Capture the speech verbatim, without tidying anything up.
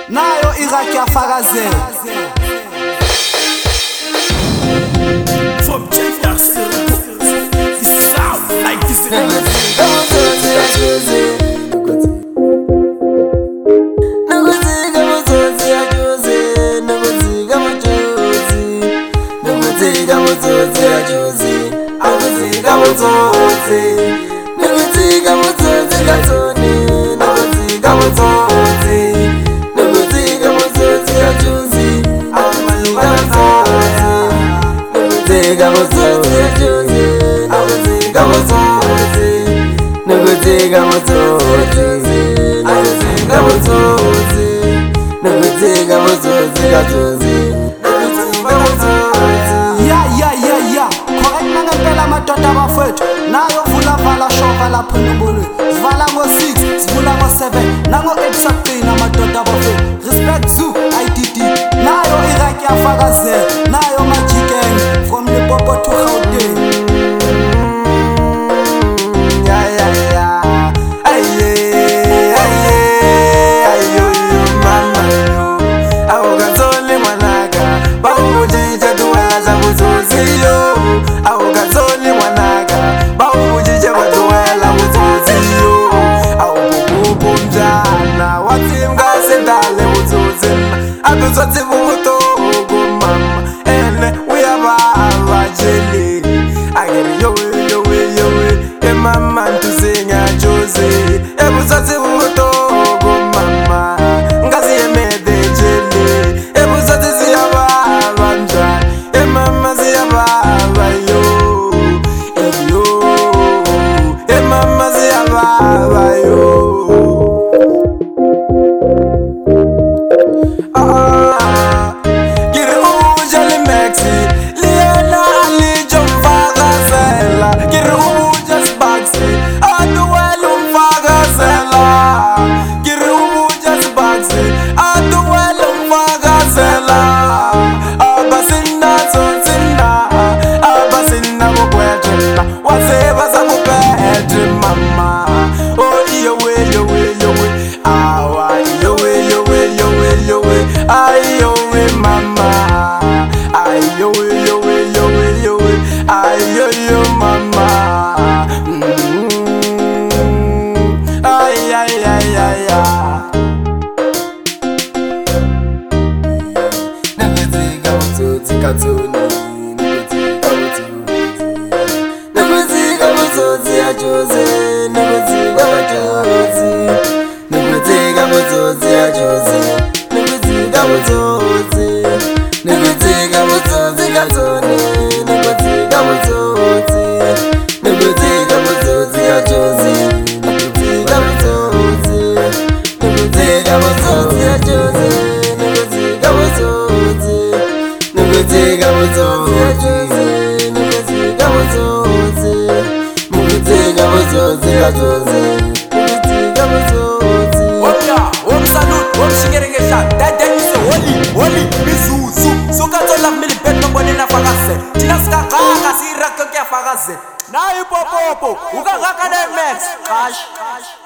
nayo iraki yafakazela. From Jefferson, it sounds like this. Yeah, yeah, yeah, yeah. Correct nangempela madoda bafethu. Nayo vula vala shoka lapha nombolo. Sivala ngo six, sivula ngo seven. Nango eight sagcina madoda bafethu. Respect to I D D. Nayo iraki yafakazela. Nayo majikeng from Limpopo to Gauteng. Abuzotsi bumutogo mama ene uyababa jeli agere yo yo yo e mama ntuzinga joze ebuzotsi bumutogo mama ngazi yemede jeli ebuzotsi ziyababa njani e mama ziyababa yo e yo e mama ziyababa yo. Nayo popo, ukagaka ne Max.